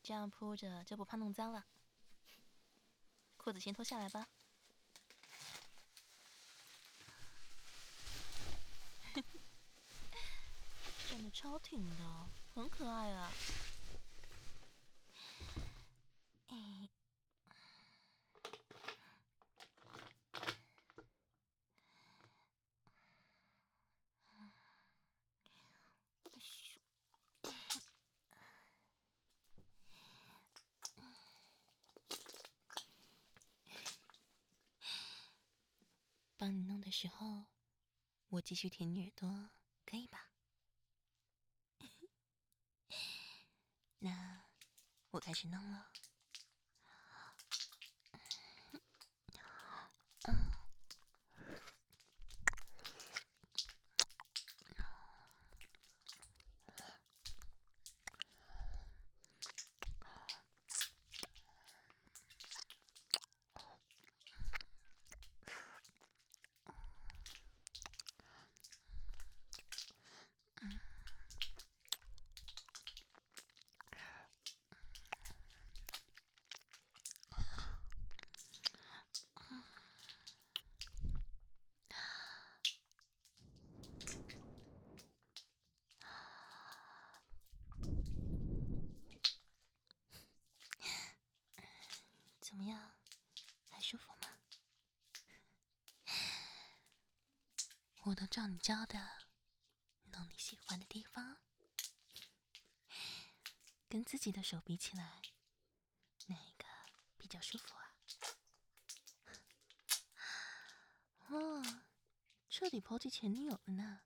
这样铺着就不怕弄脏了。裤子先脱下来吧。站得超挺的，很可爱啊。哎，帮你弄的时候，我继续舔你耳朵，可以吧？那我开始弄了。怎么样，还舒服吗？我都照你教的，弄你喜欢的地方。跟自己的手比起来，哪一个比较舒服啊？哦，彻底抛弃前女友了呢。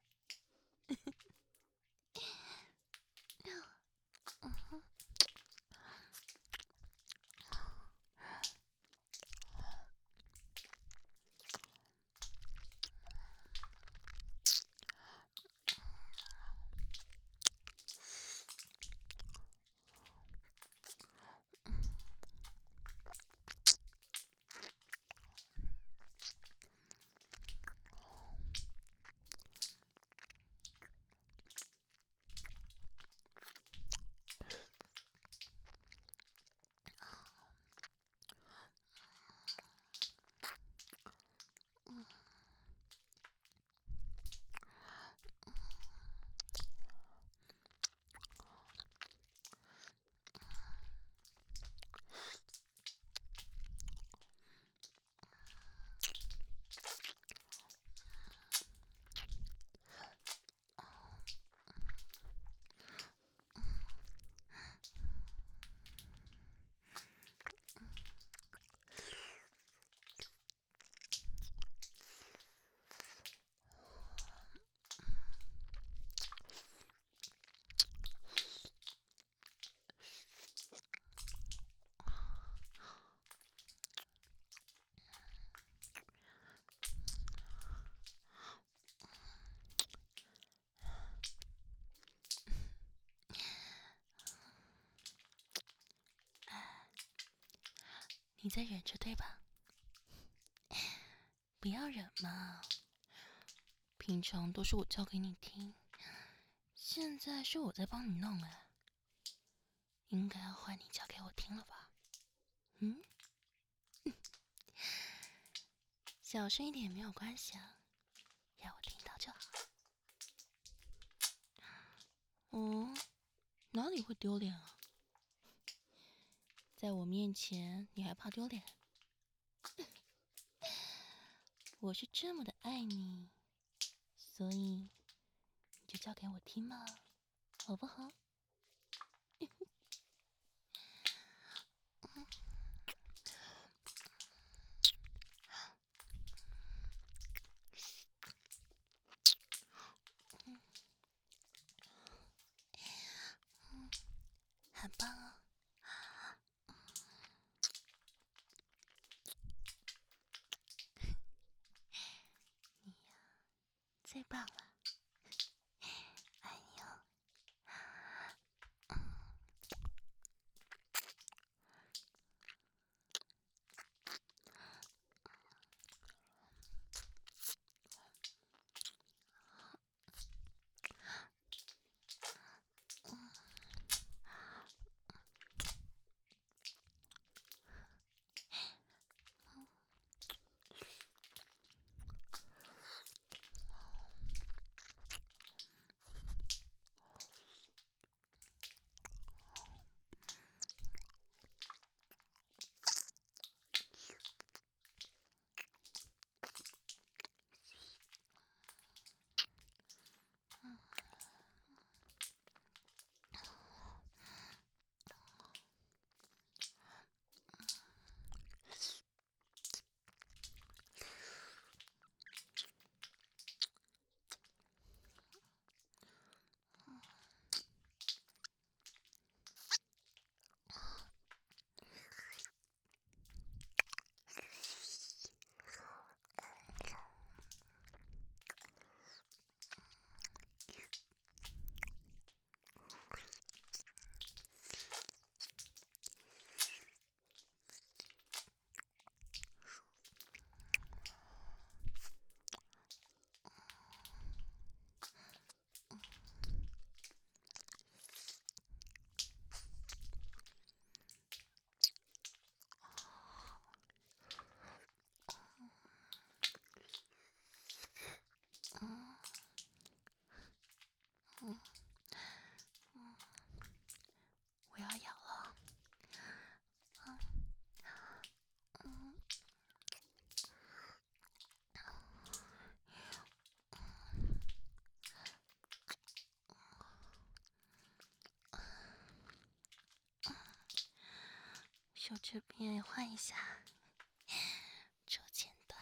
你在忍着对吧？不要忍嘛，平常都是我教给你听，现在是我在帮你弄哎，应该要换你教给我听了吧？嗯，小声一点也没有关系啊，让我听到就好。哦，哪里会丢脸啊？在我面前你还怕丢脸？我是这么的爱你，所以你就教给我听嘛，好不好？很棒哦，你呀，最棒了，爱你哦。 手这边也换一下，手前端。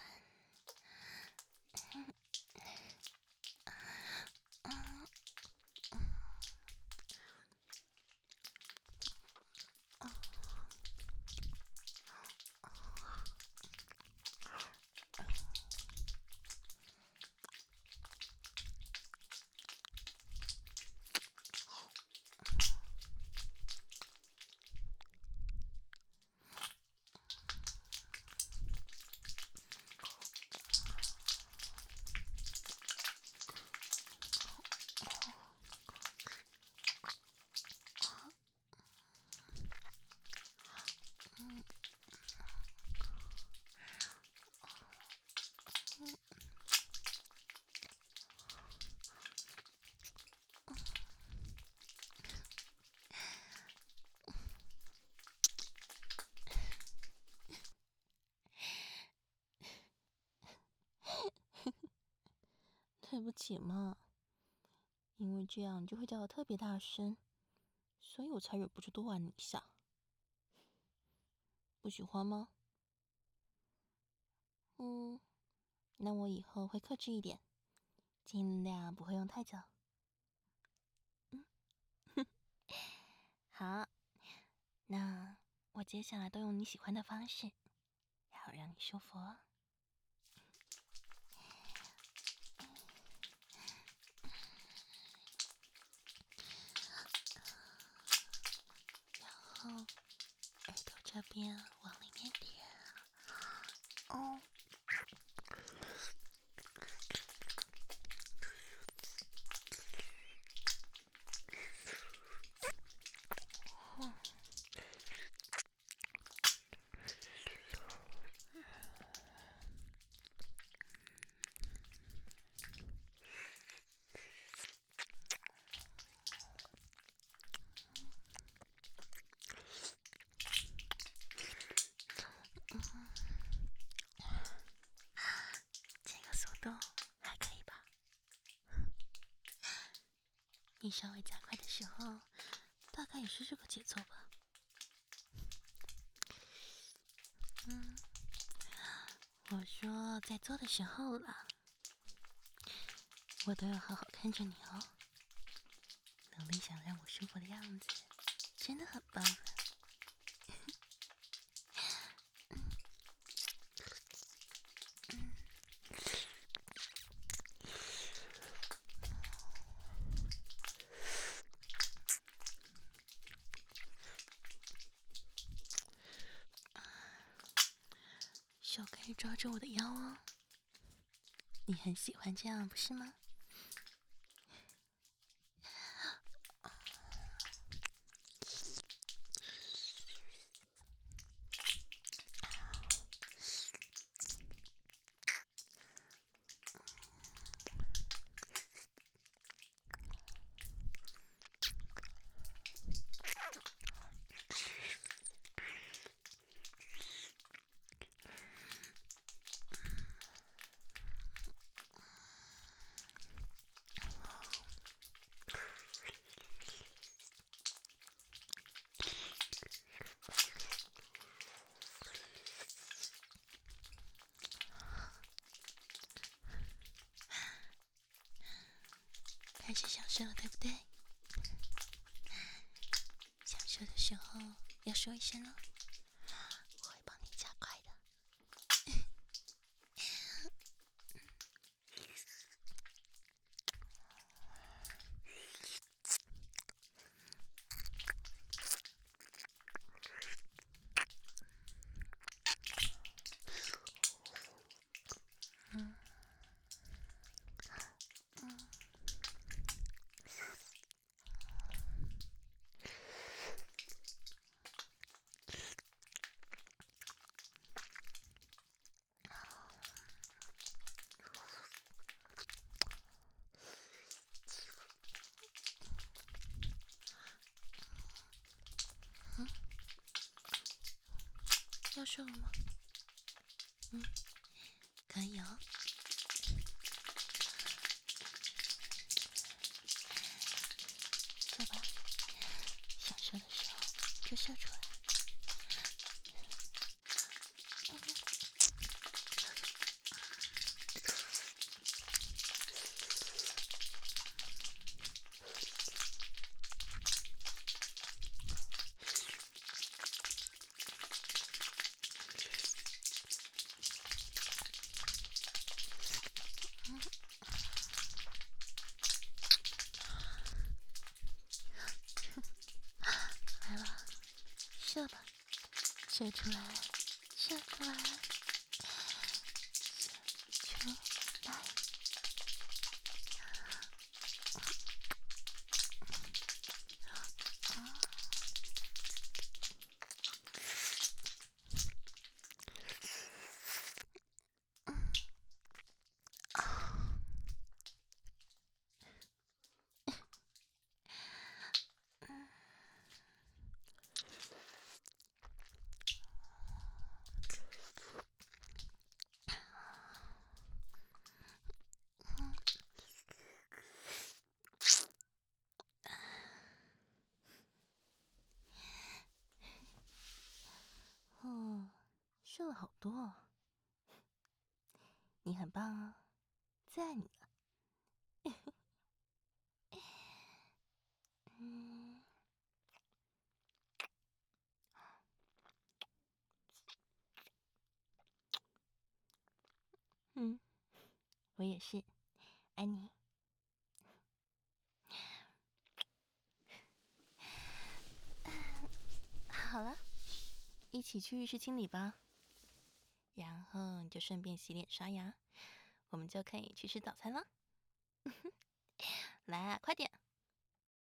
对不起嘛，因为这样你就会叫得特别大声，所以我才忍不住多玩你一下。不喜欢吗？那我以后会克制一点，尽量不会用太久。好，那我接下来都用你喜欢的方式，好让你舒服哦。然后耳朵这边往里面点，哦。这个速度还可以吧？你稍微加快的时候，大概也是这个节奏吧。我说在做的时候了，我都要好好看着你哦。努力想让我舒服的样子，真的很棒了。手可以抓着我的腰哦，你很喜欢这样不是吗？开始享受了，对不对？享受的时候要说一声哦，我会帮你加快的。要说了吗？可以哦。说吧，享受的时候就说出来。 射出来，射出来，射出来。哦，射了好多哦，你很棒哦，最爱你了。我也是，爱你。好了，一起去浴室清理吧，然后你就顺便洗脸刷牙，我们就可以去吃早餐了。来啊，快点！